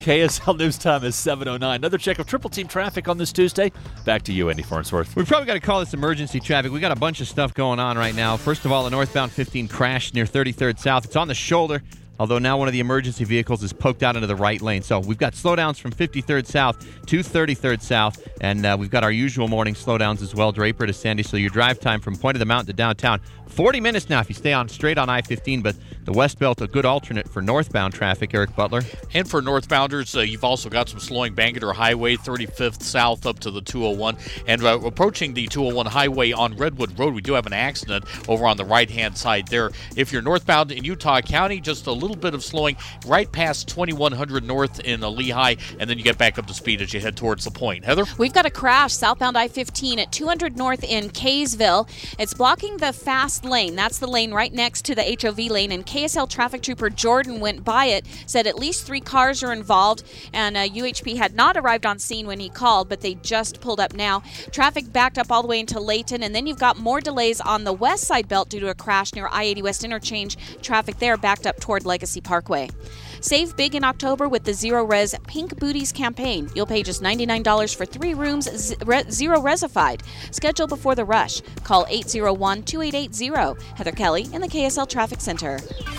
KSL News Time is 7:09. Another check of Triple Team traffic on this Tuesday. Back to you, Andy Farnsworth. We've probably got to call this emergency traffic. We got a bunch of stuff going on right now. First of all, a northbound 15 crash near 33rd South. It's on the shoulder, although now one of the emergency vehicles is poked out into the right lane. So we've got slowdowns from 53rd South to 33rd South, and we've got our usual morning slowdowns as well, Draper to Sandy. So your drive time from Point of the Mountain to downtown, 40 minutes now if you stay on straight on I-15, but the West Belt, a good alternate for northbound traffic. Eric Butler. And for northbounders, you've also got some slowing Bangerter Highway, 35th South up to the 201. And approaching the 201 highway on Redwood Road, we do have an accident over on the right-hand side there. If you're northbound in Utah County, just a little bit of slowing right past 2100 north in Lehigh, and then you get back up to speed as you head towards the point. Heather? We've got a crash southbound I-15 at 200 north in Kaysville. It's blocking the fast lane. That's the lane right next to the HOV lane, and KSL traffic trooper Jordan went by it, said at least 3 cars are involved, and UHP had not arrived on scene when he called, but they just pulled up now. Traffic backed up all the way into Layton, and then you've got more delays on the west side belt due to a crash near I-80 West Interchange. Traffic there backed up toward Legacy Parkway. Save big in October with the Zero Res Pink Booties campaign. You'll pay just $99 for 3 rooms, zero resified. Schedule before the rush. Call 801-2880. Heather Kelly in the KSL Traffic Center.